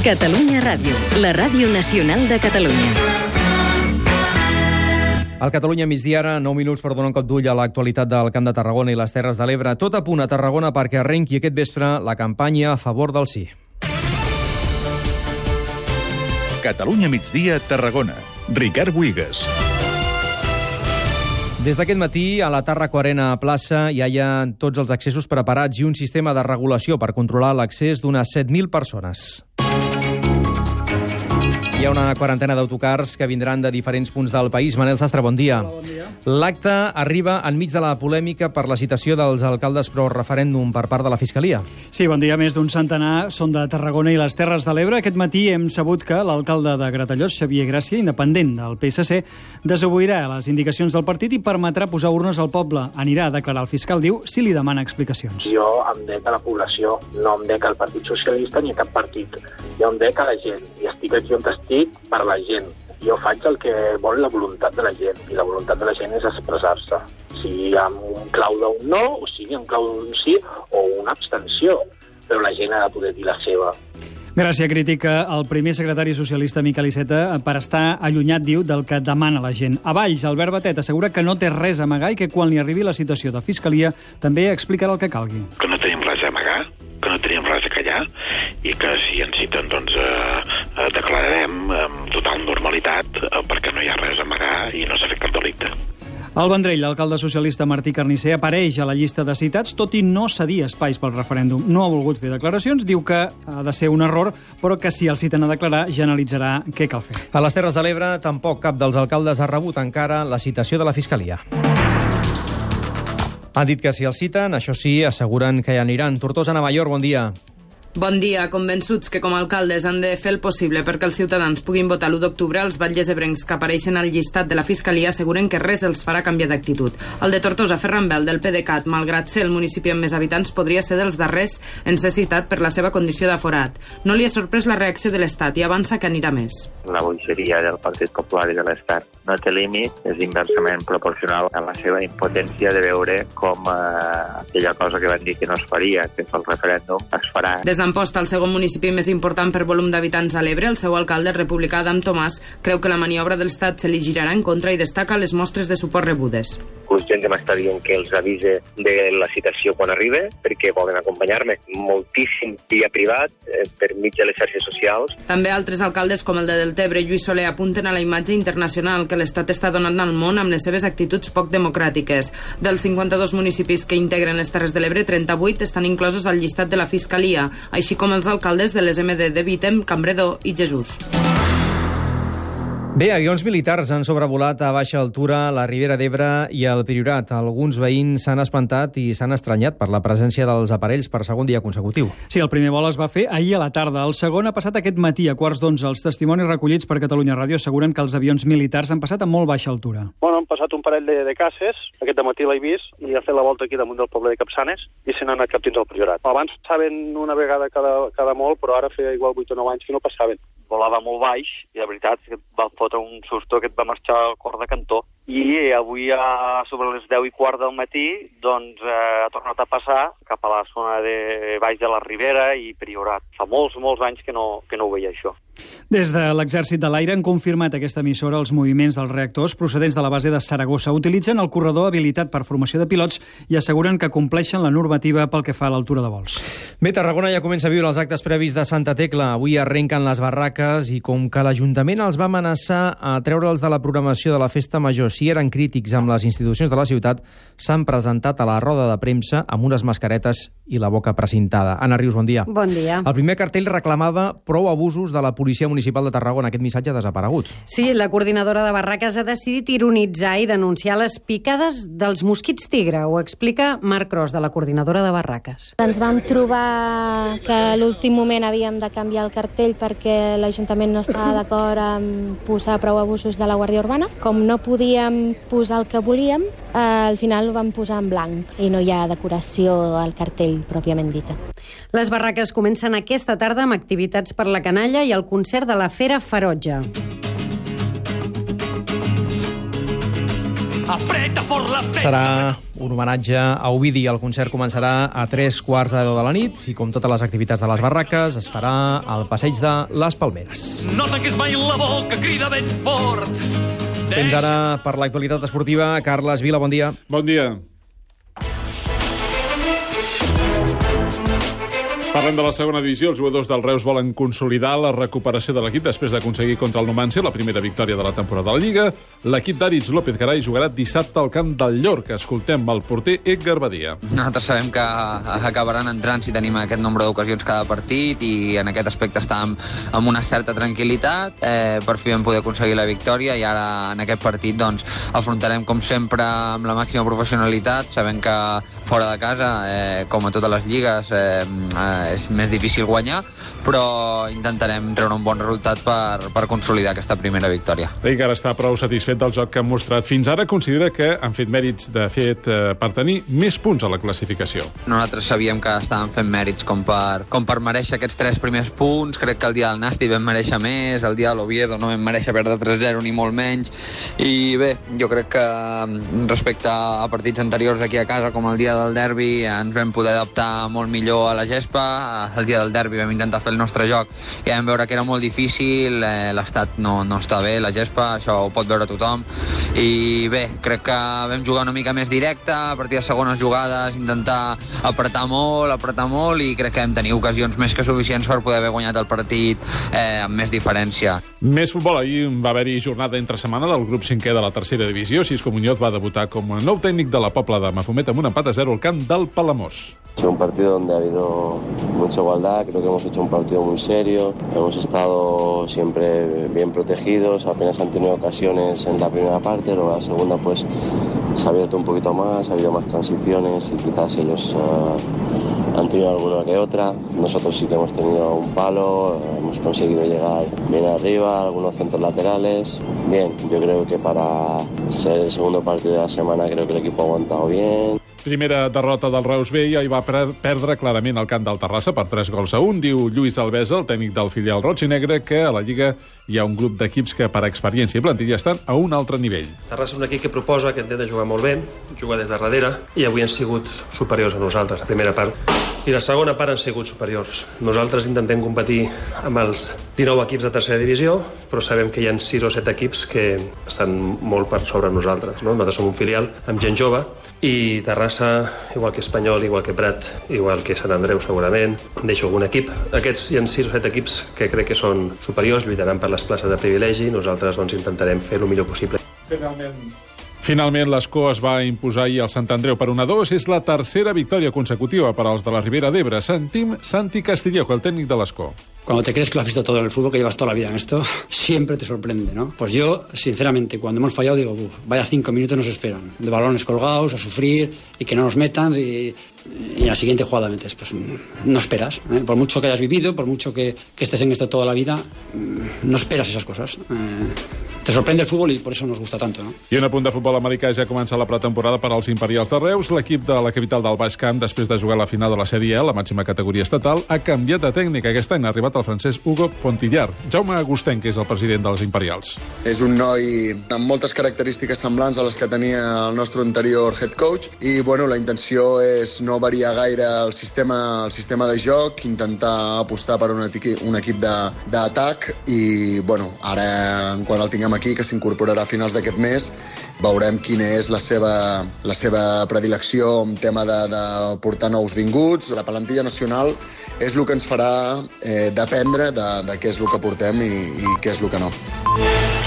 Catalunya Ràdio, la ràdio nacional de Catalunya. Al Catalunya migdia ara, 9 minuts per donar un cop d'ull a l'actualitat del Camp de Tarragona i les Terres de l'Ebre. Tot a punt a Tarragona perquè arrenqui aquest vespre la campanya a favor del sí. Catalunya migdia, Tarragona. Ricard Buigas. Des d'aquest matí, a la Tàrraco Arena plaça ja hi ha tots els accessos preparats i un sistema de regulació per controlar l'accés d'unes 7.000 persones. Hi ha una quarantena d'autocars que vindran de diferents punts del país. Manel Sastre, bon dia. Hola, bon dia. L'acte arriba enmig de la polèmica per la citació dels alcaldes pro referèndum per part de la Fiscalia. Sí, bon dia. Més d'un centenar són de Tarragona i les Terres de l'Ebre. Aquest matí hem sabut que l'alcalde de Gratallops, Xavier Gràcia, independent del PSC, desobeirà les indicacions del partit i permetrà posar urnes al poble. Anirà a declarar al fiscal, diu, si li demana explicacions. Jo em dec a la població, no em dec al Partit Socialista ni a cap partit. Jo em dec a la gent i estic aquí on estic per la gent. Jo faig el que vol la voluntat de la gent, i la voluntat de la gent és expressar-se. Sigui amb un clau d'un no, o sigui amb clau d'un sí, o una abstenció. Però la gent ha de poder dir la seva. Gràcia critica el primer secretari socialista Miquel Iceta per estar allunyat, diu, del que demana la gent. A Valls, Albert Batet assegura que no té res a amagar i que quan li arribi la situació de Fiscalia també explicarà el que calgui. Que no tenim res a amagar, que no tenim res a callar i que si ens citen doncs declararem amb total normalitat perquè no hi ha res a amagar i no s'ha fet cap delicte. Al Vendrell, l'alcalde socialista Martí Carnicer apareix a la llista de citats, tot i no cedir espais pel referèndum. No ha volgut fer declaracions, diu que ha de ser un error, però que si el citen a declarar ja analitzarà què cal fer. A les Terres de l'Ebre tampoc cap dels alcaldes ha rebut encara la citació de la Fiscalia. Han dit que si els citen, això sí, asseguren que hi aniran. Tortosa Navallor, bon dia. Bon dia. Convençuts que com a alcaldes han de fer el possible perquè els ciutadans puguin votar l'1 d'octubre, els batlles ebrencs que apareixen al llistat de la Fiscalia asseguren que res els farà canviar d'actitud. El de Tortosa, Ferran Bel, del PDeCAT, malgrat ser el municipi amb més habitants, podria ser dels darrers en ser citat per la seva condició d'aforat. No li ha sorprès la reacció de l'Estat i avança que anirà més. La bogeria del Partit Popular i de l'Estat no té límit, és inversament proporcional a la seva impotència de veure com aquella cosa que van dir que no es faria, que és el referèndum, es farà. Des d'Amposta, el segon municipi més important per volum d'habitants a l'Ebre, el seu alcalde, el republicà Adam Tomàs, creu que la maniobra de l'Estat se li girarà en contra i destaca les mostres de suport rebudes. Gent m'està dient que els avise de la citació quan arribe, perquè volen acompanyar-me. Moltíssim via privat, per mig de les xarxes socials. També altres alcaldes, com el de Deltebre, Lluís Soler, apunten a la imatge internacional que l'Estat està donant al món amb les seves actituds poc democràtiques. Dels 52 municipis que integren les Terres de l'Ebre, 38 estan inclosos al llistat de la Fiscalia, així com els alcaldes de les MD de Vítem, Cambredó i Jesús. Bé, avions militars han sobrevolat a baixa altura la Ribera d'Ebre i el Priorat. Alguns veïns s'han espantat i s'han estranyat per la presència dels aparells per segon dia consecutiu. Sí, el primer vol es va fer ahir a la tarda. El segon ha passat aquest matí a 11:15. Els testimonis recollits per Catalunya Ràdio asseguren que els avions militars han passat a molt baixa altura. Bueno, han passat un parell de caces, aquest dematí l'he vist, i ha fet la volta aquí damunt del poble de Capçanes i se n'han anat cap dins al Priorat. Abans passaven una vegada cada molt, però ara feia igual 8 o 9 anys que no passaven. Volava molt baix i la veritat és que va fotre un susto que et va marxar al cor de cantó. I avui, sobre les 10:15 del matí, doncs ha tornat a passar cap a la zona de baix de la Ribera i Priorat. Fa molts anys que no ho veia, això. Des de l'Exèrcit de l'Aire han confirmat aquesta emissora els moviments dels reactors procedents de la base de Saragossa. Utilitzen el corredor habilitat per formació de pilots i asseguren que compleixen la normativa pel que fa a l'altura de vols. Bé, Tarragona ja comença a viure els actes previs de Santa Tecla. Avui arrenquen les barraques i com que l'Ajuntament els va amenaçar a treure'ls de la programació de la festa major si eren crítics amb les institucions de la ciutat, s'han presentat a la roda de premsa amb unes mascaretes i la boca precintada. Anna Rius, bon dia. Bon dia. El primer cartell reclamava prou abusos de la Policia Municipal de Tarragona. Aquest missatge ha desaparegut. Sí, la coordinadora de barraques ha decidit ironitzar i denunciar les picades dels mosquits tigre. Ho explica Marc Cros, de la coordinadora de barraques. Ens vam trobar que a l'últim moment havíem de canviar el cartell perquè l'Ajuntament no estava d'acord amb posar prou abusos de la Guàrdia Urbana. Com no podíem posar el que volíem, al final ho vam posar en blanc i no hi ha decoració al cartell pròpiament dita. Les barraques comencen aquesta tarda amb activitats per la canalla i el concert de la Fera Ferotge. Serà un homenatge a Ovidi. El concert començarà a 3:15 de la nit i, com totes les activitats de les barraques, es farà al passeig de les Palmeres. No tanquis mai la boca, crida ben fort. Temps ara per l'actualitat esportiva. Carles Vila, bon dia. Bon dia. Parlem de la segona divisió. Els jugadors del Reus volen consolidar la recuperació de l'equip després d'aconseguir contra el Numancia la primera victòria de la temporada de la Lliga. L'equip d'Aritz López Garay jugarà dissabte al camp del Llorca. Escoltem el porter Edgar Badia. Nosaltres sabem que acabaran entrant si tenim aquest nombre d'ocasions cada partit i en aquest aspecte estàvem amb una certa tranquil·litat. Per fi vam poder aconseguir la victòria i ara en aquest partit doncs, afrontarem com sempre amb la màxima professionalitat, sabent que fora de casa, com a totes les lligues, és més difícil guanyar, però intentarem treure un bon resultat per consolidar aquesta primera victòria. Encara està prou satisfet del joc que han mostrat fins ara. Considera que han fet mèrits, de fet, per tenir més punts a la classificació. Nosaltres sabíem que estàvem fent mèrits com per mereixer aquests 3 primers punts. Crec que el dia del Nàstic vam mereixer més, el dia de l'Oviedo no vam mereixer perdre 3-0 ni molt menys. I bé, jo crec que respecte a partits anteriors aquí a casa, com el dia del derbi, ens vam poder adaptar molt millor a la gespa. El dia del derbi vam intentar fer el nostre joc i vam veure que era molt difícil, l'estat no està bé, la gespa, això ho pot veure tothom. I bé, crec que vam jugar una mica més directe, a partir de segones jugades, intentar apretar molt i crec que vam tenir ocasions més que suficients per poder haver guanyat el partit amb més diferència. Més futbol. Ahir va haver-hi jornada entre setmana del grup 5è de la tercera divisió. Xisco Muñoz va debutar com a nou tècnic de la Pobla de Mafumet amb un empat a 0 al camp del Palamós. Es un partido donde ha habido mucha igualdad, creo que hemos hecho un partido muy serio, hemos estado siempre bien protegidos, apenas han tenido ocasiones en la primera parte, luego en la segunda pues se ha abierto un poquito más, ha habido más transiciones y quizás ellos han tenido alguna que otra. Nosotros sí que hemos tenido un palo, hemos conseguido llegar bien arriba, algunos centros laterales. Bien, yo creo que para ser el segundo partido de la semana creo que el equipo ha aguantado bien. Primera derrota del Reus B i ahir va perdre clarament el camp del Terrassa per 3-1. Diu Lluís Alvesa, el tècnic del filial roig i negre, que a la Lliga hi ha un grup d'equips que per experiència i plantilla estan a un altre nivell. Terrassa és un equip que proposa, que intenta jugar molt bé, juga des de darrere i avui han sigut superiors a nosaltres, la primera part. I la segona part han sigut superiors. Nosaltres intentem competir amb els 19 equips de tercera divisió, però sabem que hi ha 6 o 7 equips que estan molt per sobre nosaltres. Nosaltres som un filial amb gent jove i Terrassa, igual que Espanyol, igual que Prat, igual que Sant Andreu segurament, deixo algun equip. Aquests hi ha 6 o 7 equips que crec que són superiors, lluitaran per les places de privilegi, nosaltres doncs, intentarem fer el millor possible. Finalment, l'Escó es va imposar ahir al Sant Andreu per 1-2. És la tercera victòria consecutiva per als de la Ribera d'Ebre. Sentim Santi Castillejo, el técnico de l'Escó. Cuando te crees que lo has visto todo en el fútbol, que llevas toda la vida en esto, siempre te sorprende, ¿no? Pues yo, sinceramente, cuando hemos fallado, digo, vaya 5 minutos nos esperan. De balones colgados, a sufrir, y que no nos metan, y en la siguiente jugada metes. Pues no esperas, ¿eh? Por mucho que hayas vivido, por mucho que estés en esto toda la vida, no esperas esas cosas. Te sorprende el fútbol i per això nos gusta tanto, no? I un apunt de futbol americà, ja comença la pretemporada per als Imperials de Reus. L'equip de la capital del Baix Camp, després de jugar la final de la Sèrie E, la màxima categoria estatal, ha canviat de tècnic. Aquest any ha arribat el francès Hugo Pontillar. Jaume Agustín, que és el president dels Imperials. És un noi amb moltes característiques semblants a les que tenia el nostre anterior head coach i bueno, la intenció és no variar gaire el sistema de joc, intentar apostar per un equip d'atac i bueno, ara quan el tinguem aquí, que s'incorporarà a finals d'aquest mes, veurem quina és la seva predilecció en tema de portar nous vinguts. La plantilla nacional és el que ens farà dependre de què és el que portem i què és el que no.